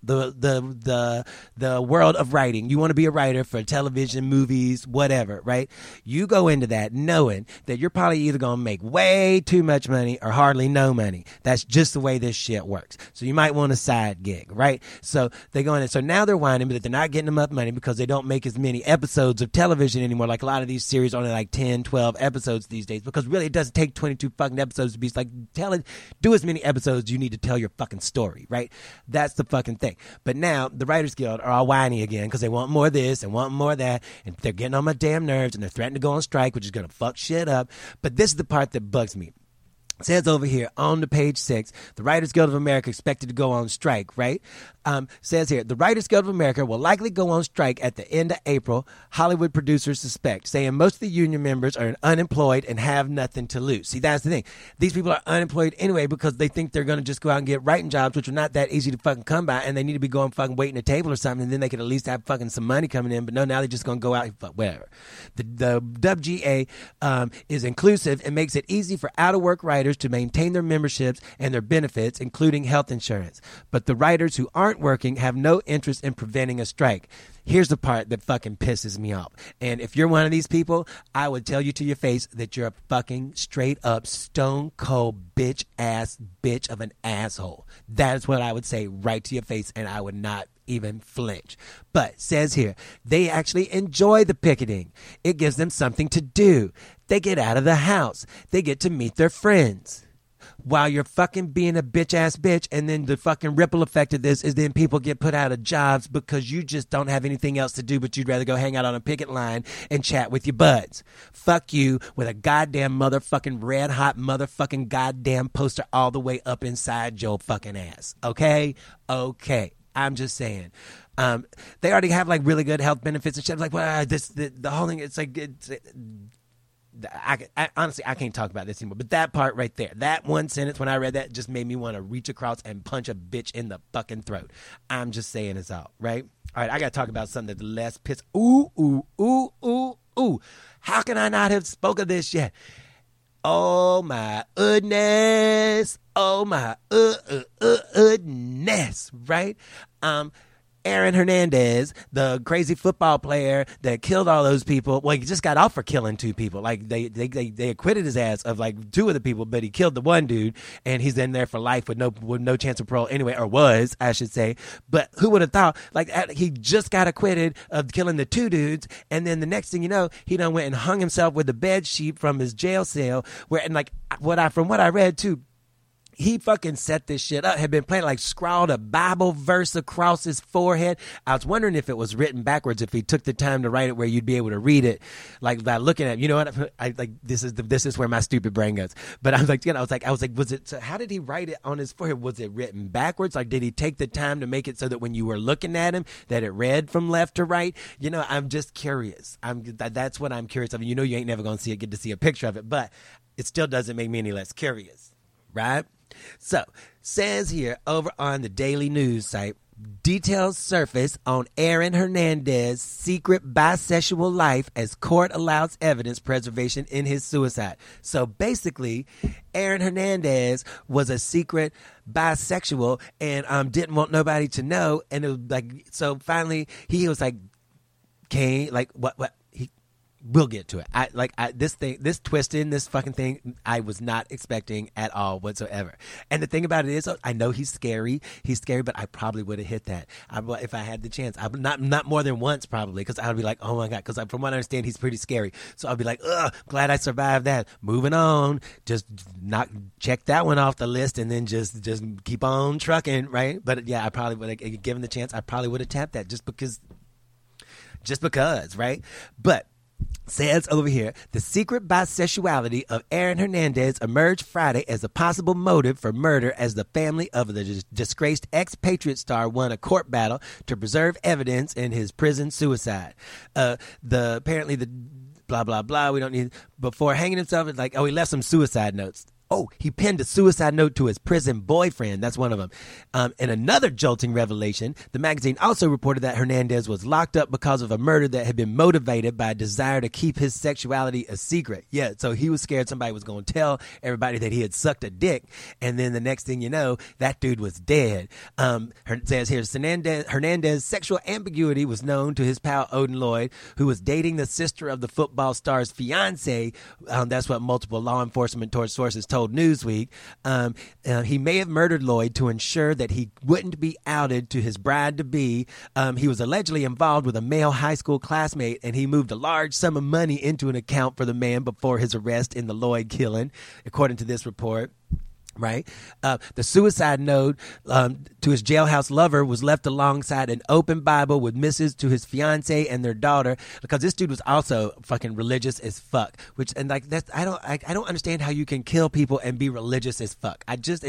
the world of writing, you want to be a writer for television, movies, whatever, right? You go into that knowing that you're probably either going to make way too much money or hardly no money. That's just the way this shit works. So you might want a side gig, right? So they go in and so now they're whining that they're not getting enough money because they don't make as many episodes of television anymore. Like a lot of these series are only like 10, 12 episodes these days because really it doesn't take 22 fucking episodes to be like do as many episodes you need to tell your fucking story, right? That's the fucking thing. But now the Writers Guild are all whiny again because they want more of this and want more of that and they're getting on my damn nerves and they're threatening to go on strike, which is going to fuck shit up. But this is the part that bugs me. It says over here on the page 6, the Writers Guild of America expected to go on strike, right? Says here, the Writers Guild of America will likely go on strike at the end of April, Hollywood producers suspect, saying most of the union members are unemployed and have nothing to lose. See, that's the thing. These people are unemployed anyway because they think they're going to just go out and get writing jobs, which are not that easy to fucking come by, and they need to be going fucking waiting a table or something, and then they could at least have fucking some money coming in. But no, now they're just going to go out and fuck whatever. The WGA is inclusive and makes it easy for out-of-work writers writers to maintain their memberships and their benefits, including health insurance. But the writers who aren't working have no interest in preventing a strike. Here's the part that fucking pisses me off. And if you're one of these people, I would tell you to your face that you're a fucking straight up stone cold bitch of an asshole. That is what I would say right to your face, and I would not even flinch. But says here, they actually enjoy the picketing. It gives them something to do. They get out of the house. They get to meet their friends. While you're fucking being a bitch, and then the fucking ripple effect of this is then people get put out of jobs because you just don't have anything else to do, but you'd rather go hang out on a picket line and chat with your buds. Fuck you with a goddamn motherfucking red hot motherfucking goddamn poster all the way up inside your fucking ass. Okay? Okay. I'm just saying. They already have like really good health benefits and shit. Like, well, the whole thing, it's like, I honestly, I can't talk about this anymore. But that part right there, that one sentence when I read that just made me want to reach across and punch a bitch in the fucking throat. I'm just saying it's all, right? All right, I got to talk about something that's less piss. Ooh. How can I not have spoken of this yet? Oh my goodness. Oh my goodness, right? Aaron Hernandez, the crazy football player that killed all those people. Well, he just got off for killing 2 people. Like they acquitted his ass of like 2 of the people, but he killed the one dude, and he's in there for life with no chance of parole anyway, or was, I should say. But who would have thought? Like he just got acquitted of killing the 2 dudes, and then the next thing you know, he done went and hung himself with the bed sheet from his jail cell. Where and like from what I read too. He fucking set this shit up, had been playing, like scrawled a Bible verse across his forehead. I was wondering if it was written backwards, if he took the time to write it where you'd be able to read it, like by looking at it. You know what? I like this is where my stupid brain goes. But I was like, was it? So how did he write it on his forehead? Was it written backwards? Like, did he take the time to make it so that when you were looking at him, that it read from left to right? You know, I'm just curious. That's what I'm curious of. You know, you ain't never gonna get to see a picture of it, but it still doesn't make me any less curious, right? So, says here over on the Daily News site, details surface on Aaron Hernandez's secret bisexual life as court allows evidence preservation in his suicide. So basically, Aaron Hernandez was a secret bisexual and didn't want nobody to know. And it was like, so finally he was like, what? We'll get to it. This twisting, this fucking thing, I was not expecting at all whatsoever. And the thing about it is, I know he's scary, but I probably would have hit that if I had the chance. Not more than once probably, because I would be like, oh my God, because from what I understand, he's pretty scary. So I'd be like, ugh, glad I survived that. Moving on, just check that one off the list, and then just keep on trucking, right? But yeah, I probably would have, given the chance, I probably would have tapped that just because, right? But says over here, the secret bisexuality of Aaron Hernandez emerged Friday as a possible motive for murder as the family of the disgraced ex-Patriot star won a court battle to preserve evidence in his prison suicide. Apparently the blah, blah, blah, we don't need, before hanging himself, it's like, he left some suicide notes. Oh, he penned a suicide note to his prison boyfriend. That's one of them. In another jolting revelation, the magazine also reported that Hernandez was locked up because of a murder that had been motivated by a desire to keep his sexuality a secret. Yeah, so he was scared somebody was going to tell everybody that he had sucked a dick. And then the next thing you know, that dude was dead. It says here, Hernandez's sexual ambiguity was known to his pal Odin Lloyd, who was dating the sister of the football star's fiance. That's what multiple law enforcement sources told Newsweek. He may have murdered Lloyd to ensure that he wouldn't be outed to his bride-to-be. He was allegedly involved with a male high school classmate, and he moved a large sum of money into an account for the man before his arrest in the Lloyd killing, according to this report. Right. The suicide note to his jailhouse lover was left alongside an open Bible with misses to his fiance and their daughter, because this dude was also fucking religious as fuck. I don't understand how you can kill people and be religious as fuck. There's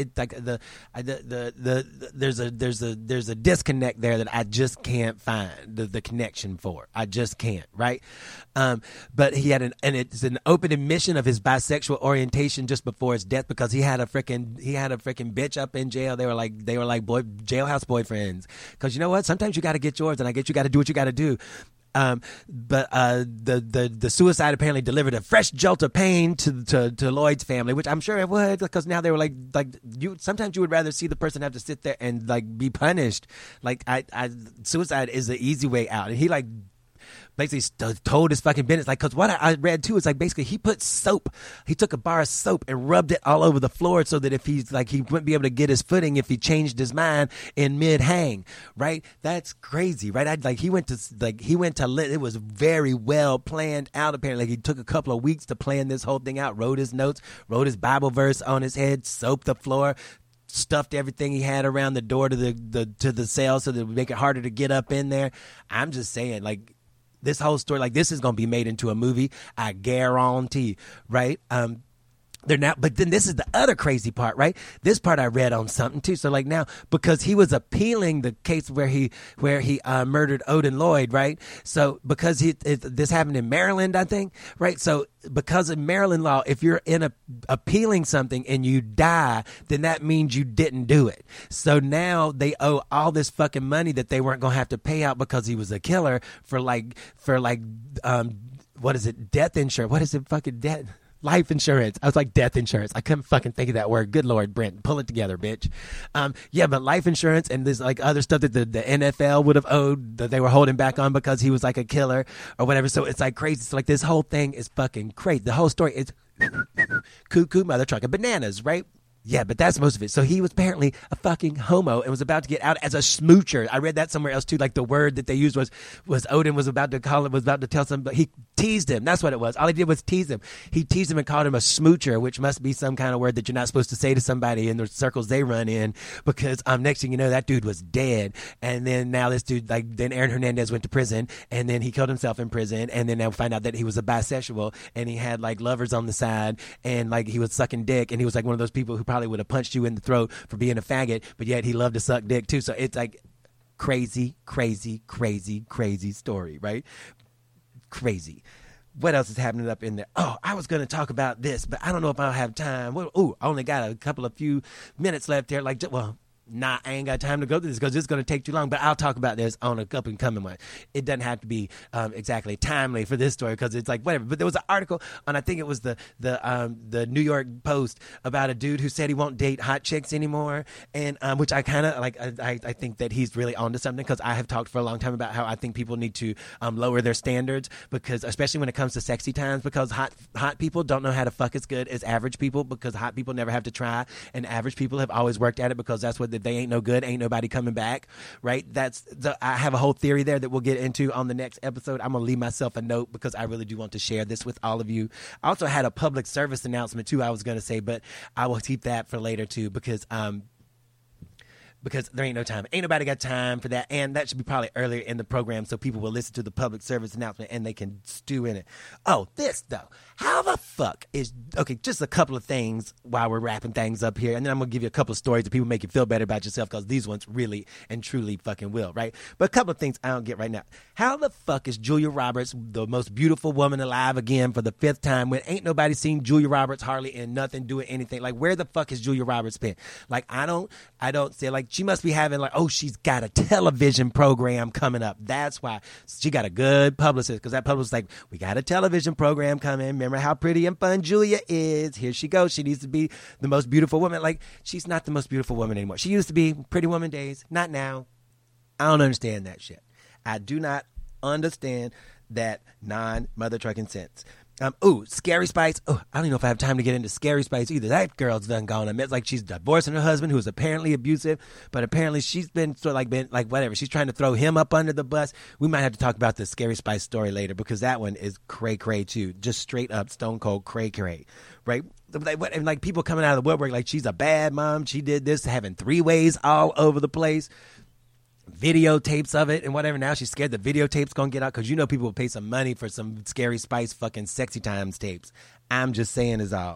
a disconnect there that I just can't find the connection for. I just can't. Right. But he had it's an open admission of his bisexual orientation just before his death, because he had a freaking bitch up in jail. They were like jailhouse boyfriends. Because you know what? Sometimes you got to get yours, and I get you got to do what you got to do. But the suicide apparently delivered a fresh jolt of pain to Lloyd's family, which I'm sure it would, because now they were like you. Sometimes you would rather see the person have to sit there and like be punished. Like suicide is the easy way out, and he like basically told his fucking business. Like, because what I read too is like basically he put soap. He took a bar of soap and rubbed it all over the floor so that if he's like he wouldn't be able to get his footing if he changed his mind in mid hang. Right? That's crazy. Right? He went to lit. It was very well planned out. Apparently, he took a couple of weeks to plan this whole thing out. Wrote his notes. Wrote his Bible verse on his head. Soaped the floor. Stuffed everything he had around the door to the cell so that it would make it harder to get up in there. I'm just saying, like, this whole story, like, this is going to be made into a movie, I guarantee, right? They're now, but then this is the other crazy part, right? This part I read on something too. So like now, because he was appealing the case where he murdered Odin Lloyd, right? So because this happened in Maryland, I think, right? So because of Maryland law, if you're appealing something and you die, then that means you didn't do it. So now they owe all this fucking money that they weren't going to have to pay out because he was a killer for what is it? Death insurance. What is it? Fucking death. Life insurance. I was like, death insurance. I couldn't fucking think of that word. Good Lord, Brent. Pull it together, bitch. Yeah, but life insurance and there's like other stuff that the NFL would have owed that they were holding back on because he was like a killer or whatever. So it's like crazy. So like this whole thing is fucking crazy. The whole story is cuckoo mother trucker bananas, right? Yeah, but that's most of it. So he was apparently a fucking homo and was about to get out as a smoocher. I read that somewhere else too. Like the word that they used was Odin was about to tell somebody. He teased him. That's what it was. All he did was tease him. He teased him and called him a smoocher, which must be some kind of word that you're not supposed to say to somebody in the circles they run in, because next thing you know, that dude was dead. And then now this dude, then Aaron Hernandez went to prison and then he killed himself in prison. And then now find out that he was a bisexual and he had like lovers on the side and like he was sucking dick and he was like one of those people who probably would have punched you in the throat for being a faggot, but yet he loved to suck dick too. So it's like crazy story, right? Crazy. What else is happening up in there? Oh, I was going to talk about this, but I don't know if I'll have time. I only got a few minutes left here. I ain't got time to go through this because it's going to take too long, but I'll talk about this on a up and coming one. It doesn't have to be exactly timely for this story because it's like whatever. But there was an article on, I think it was the New York Post about a dude who said he won't date hot chicks anymore, and which I kind of like. I think that he's really onto something because I have talked for a long time about how I think people need to lower their standards, because especially when it comes to sexy times, because hot people don't know how to fuck as good as average people, because hot people never have to try, and average people have always worked at it because that's what they ain't no good, ain't nobody coming back, right? I have a whole theory there that we'll get into on the next episode. I'm gonna leave myself a note because I really do want to share this with all of you. I also had a public service announcement too I was gonna say, but I will keep that for later too, because there ain't no time. Ain't nobody got time for that. And that should be probably earlier in the program so people will listen to the public service announcement and they can stew in it. Oh, this though. How the fuck is... Okay, just a couple of things while we're wrapping things up here. And then I'm going to give you a couple of stories that people make you feel better about yourself, because these ones really and truly fucking will, right? But a couple of things I don't get right now. How the fuck is Julia Roberts the most beautiful woman alive again for the 5th time when ain't nobody seen Julia Roberts hardly in nothing doing anything? Like, where the fuck has Julia Roberts been? Like, I don't say, like, she must be having like, oh, she's got a television program coming up. That's why she got a good publicist, because that publicist like, we got a television program coming. Remember how pretty and fun Julia is. Here she goes. She needs to be the most beautiful woman. Like, she's not the most beautiful woman anymore. She used to be Pretty Woman days. Not now. I don't understand that shit. I do not understand that non-mother trucking sense. Scary Spice. I don't even know if I have time to get into Scary Spice either. That girl's done gone. I mean, it's like she's divorcing her husband, who is apparently abusive, but apparently she's been whatever. She's trying to throw him up under the bus. We might have to talk about the Scary Spice story later, because that one is cray too. Just straight up stone cold cray, right? And like people coming out of the woodwork like she's a bad mom. She did this, having 3-ways all over the place. Videotapes of it and whatever. Now she's scared the videotape's gonna get out, because people will pay some money for some Scary Spice fucking sexy times tapes. I'm just saying is all.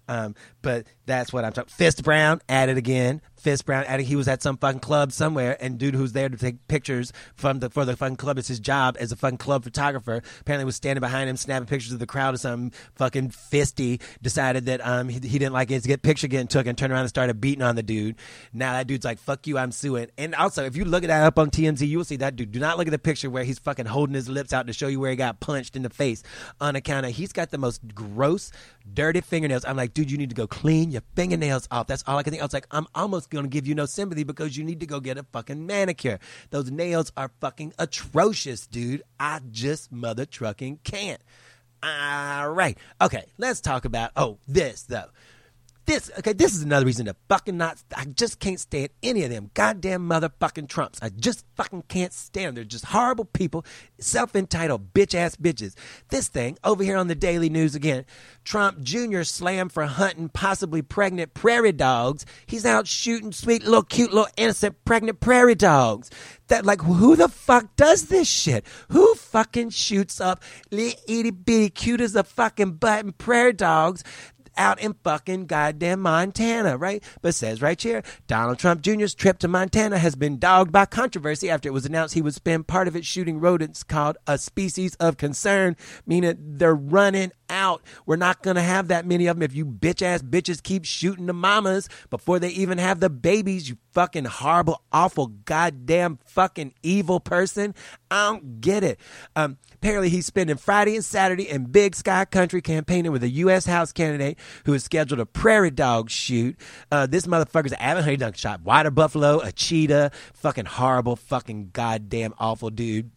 But that's what I'm talking. Fist Brown at it again. Fist Brown at it. He was at some fucking club somewhere, and dude who's there to take pictures for the fucking club, it's his job as a fucking club photographer, apparently was standing behind him snapping pictures of the crowd or something. Fucking Fisty decided that he didn't like his picture getting took and turned around and started beating on the dude. Now that dude's like, fuck you, I'm suing. And also, if you look at that up on TMZ, you will see that dude. Do not look at the picture where he's fucking holding his lips out to show you where he got punched in the face on account of he's got the most gross, dirty fingernails. I'm like, dude, you need to go clean your fingernails off. That's all I can think. I was like, I'm almost going to give you no sympathy because you need to go get a fucking manicure. Those nails are fucking atrocious, dude. I just mother trucking can't. All right. Okay, let's talk about, this, though. This is another reason to fucking not, I just can't stand any of them goddamn motherfucking Trumps. I just fucking can't stand them. They're just horrible people, self-entitled bitch-ass bitches. This thing, over here on the Daily News again, Trump Jr. slammed for hunting possibly pregnant prairie dogs. He's out shooting sweet little cute little innocent pregnant prairie dogs. That, like, who the fuck does this shit? Who fucking shoots up little itty bitty cute as a fucking button prairie dogs out in fucking goddamn Montana, right? But it says right here, Donald Trump Jr.'s trip to Montana has been dogged by controversy after it was announced he would spend part of it shooting rodents called a species of concern, meaning they're running out. We're not going to have that many of them if you bitch-ass bitches keep shooting the mamas before they even have the babies, you fucking horrible, awful, goddamn fucking evil person. I don't get it. Apparently he's spending Friday and Saturday in Big Sky Country campaigning with a U.S. House candidate who has scheduled a prairie dog shoot. This motherfucker's he done shot water buffalo, a cheetah, fucking horrible, fucking goddamn awful dude.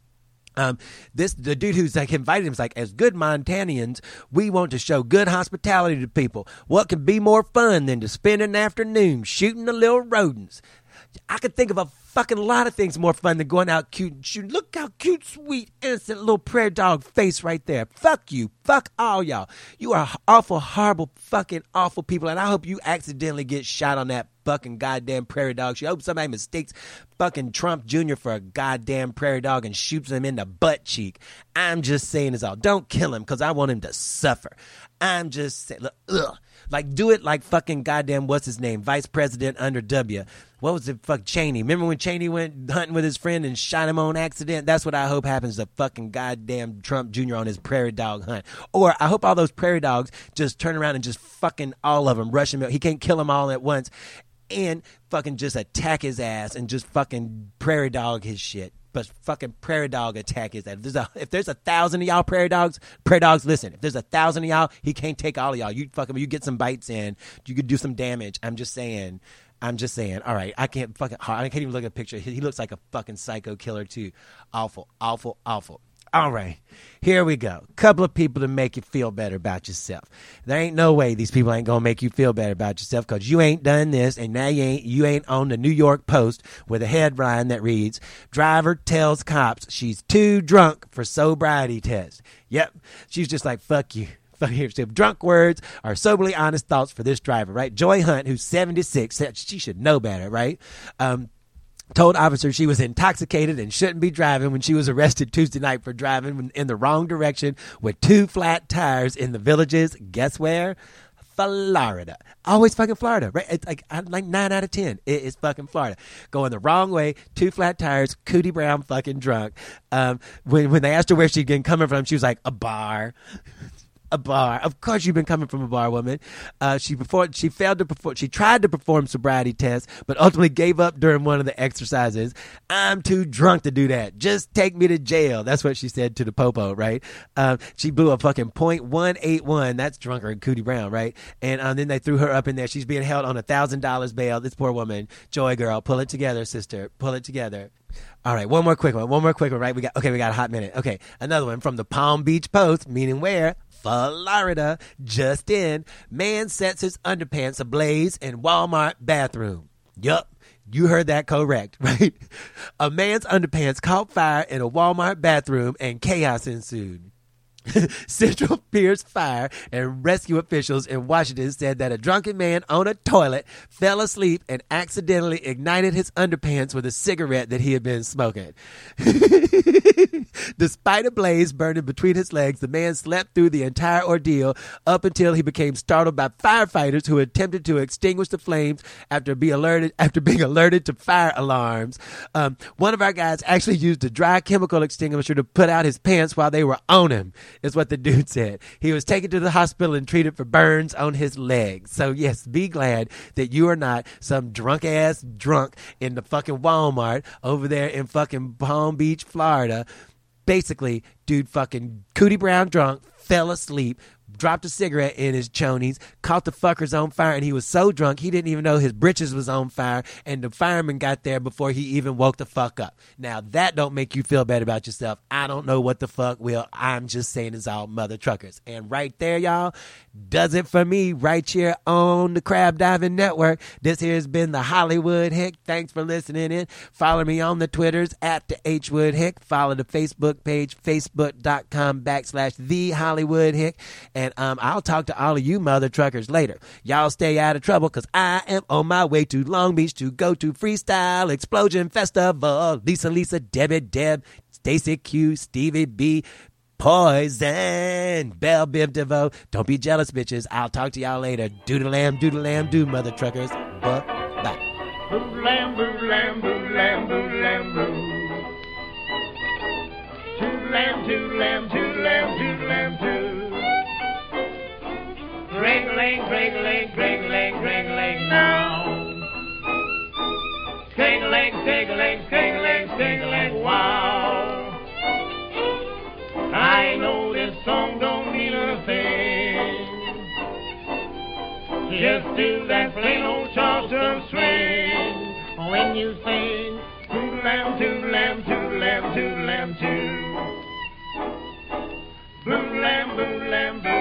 The dude who's like invited him is like, as good Montanians, we want to show good hospitality to people. What could be more fun than to spend an afternoon shooting the little rodents? I could think of a fucking lot of things more fun than going out cute and shooting. Look how cute, sweet, innocent little prairie dog face right there. Fuck you. Fuck all y'all. You are awful, horrible, fucking awful people. And I hope you accidentally get shot on that fucking goddamn prairie dog shoot. I hope somebody mistakes fucking Trump Jr. for a goddamn prairie dog and shoots him in the butt cheek. I'm just saying this all. Don't kill him because I want him to suffer. I'm just saying, look, ugh. Like, do it like fucking goddamn, what's his name? Vice President under W. What was it? Fuck Cheney. Remember when Cheney went hunting with his friend and shot him on accident? That's what I hope happens to fucking goddamn Trump Jr. on his prairie dog hunt. Or I hope all those prairie dogs just turn around and just fucking all of them, rush him. He can't kill them all at once. And fucking just attack his ass and just fucking prairie dog his shit. But fucking prairie dog attack his ass. If there's 1,000 of y'all prairie dogs, listen. If there's 1,000 of y'all, he can't take all of y'all. You get some bites in. You could do some damage. I'm just saying. All right, I can't even look at a picture. He looks like a fucking psycho killer too. Awful, awful, awful. All right, here we go. Couple of people to make you feel better about yourself. There ain't no way these people ain't gonna make you feel better about yourself because you ain't done this, and now you ain't on the New York Post with a headline that reads, "Driver tells cops she's too drunk for sobriety test." Yep, she's just like, fuck you. Drunk words are soberly honest thoughts for this driver, right? Joy Hunt, who's 76, said she should know better, right? Told officers she was intoxicated and shouldn't be driving when she was arrested Tuesday night for driving in the wrong direction with 2 flat tires in the Villages. Guess where? Florida. Always fucking Florida, right? It's like 9 out of 10. It is fucking Florida. Going the wrong way, 2 flat tires, Cootie Brown fucking drunk. When they asked her where she'd been coming from, she was like, a bar. A bar. Of course you've been coming from a bar, woman. She tried to perform sobriety tests, but ultimately gave up during one of the exercises. I'm too drunk to do that. Just take me to jail. That's what she said to the popo, right? She blew a fucking .181. That's drunker than Cootie Brown, right? And then they threw her up in there. She's being held on $1,000 bail. This poor woman. Joy girl, pull it together, sister. Pull it together. All right, one more quick one, right? We got a hot minute. Okay, another one from the Palm Beach Post, meaning where? Florida. Just in, man sets his underpants ablaze in Walmart bathroom. Yup, you heard that correct, right? A man's underpants caught fire in a Walmart bathroom and chaos ensued. Central Pierce Fire and rescue officials in Washington said that a drunken man on a toilet fell asleep and accidentally ignited his underpants with a cigarette that he had been smoking. Despite a blaze burning between his legs, the man slept through the entire ordeal up until he became startled by firefighters who attempted to extinguish the flames after being alerted to fire alarms. One of our guys actually used a dry chemical extinguisher to put out his pants while they were on him, is what the dude said. He was taken to the hospital and treated for burns on his legs. So yes, be glad that you are not some drunk in the fucking Walmart over there in fucking Palm Beach, Florida. Basically, dude fucking Cootie Brown drunk, fell asleep, dropped a cigarette in his chonies, caught the fuckers on fire, and he was so drunk he didn't even know his britches was on fire, and the fireman got there before he even woke the fuck up. Now, that don't make you feel bad about yourself. I don't know what the fuck will. I'm just saying it's all mother truckers. And right there, y'all, does it for me right here on the Crab Diving Network. This here has been the Hollywood Hick. Thanks for listening in. Follow me on the Twitters at the Hwood Hick. Follow the Facebook page, facebook.com/The Hollywood Hick. And I'll talk to all of you mother truckers later. Y'all stay out of trouble because I am on my way to Long Beach to go to Freestyle Explosion Festival. Lisa, Debbie, Deb, Stacy Q, Stevie B, Poison, Belle Biv DeVoe. Don't be jealous, bitches. I'll talk to y'all later. Doodle lamb, do, mother truckers. Bye. Boo lamb, boo lamb, boo lamb, boo lamb, boo. Toot lamb, toot lamb, toot lamb, toot lamb, toot. Gring-a-ling, gring-a-ling, gring-a-ling, gring-a-ling now. Sking-a-ling, sking-a-ling, sking-a-ling, sking-a-ling, wow. I know this song don't mean a thing. Just do that plain old Charleston swing when you sing. Toot-lam, toot-lam, toot-lam, toot-lam, toot. Boo-lam, boo-lam, boo.